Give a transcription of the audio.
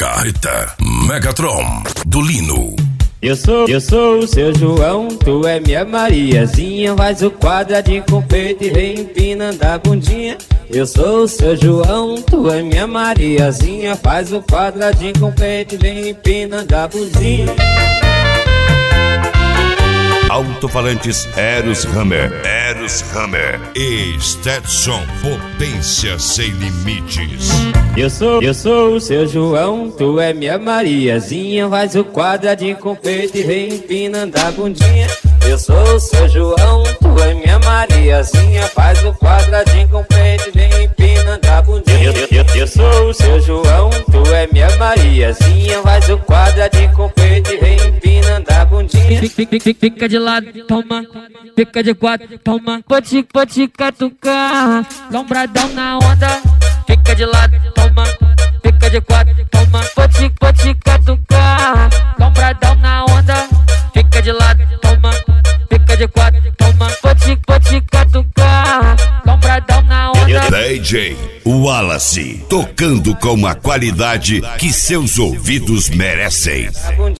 Carreta Megatron do Lino. Eu sou o seu João, tu é minha Mariazinha. Faz o quadradinho com peito e vem empinando a bundinha. Eu sou o seu João, tu é minha Mariazinha. Faz o quadradinho com peito e vem empinando a bundinha. Alto-falantes Eros Hammer. E Stetson, potência sem limites. Eu sou o seu João, tu é minha Mariazinha. Faz o quadradinho com peito e vem empinando a bundinha. Eu sou o seu João, tu é minha Mariazinha. Faz o quadradinho com peito e vem empinando a bundinha. Eu sou o seu João, tu é minha Mariazinha. Faz o quadradinho com peito e vem empinando a bundinha. Fica de lado, toma. Fica de quatro, toma. Pode catucar, lombradão na onda. Fica de lado, toma. Fica de quatro, toma. Pode catucar, lombradão na onda. Fica de lado, toma. Fica de quatro, toma. Pode catucar, lombradão na onda. DJ Wallace, tocando com a qualidade que seus ouvidos merecem.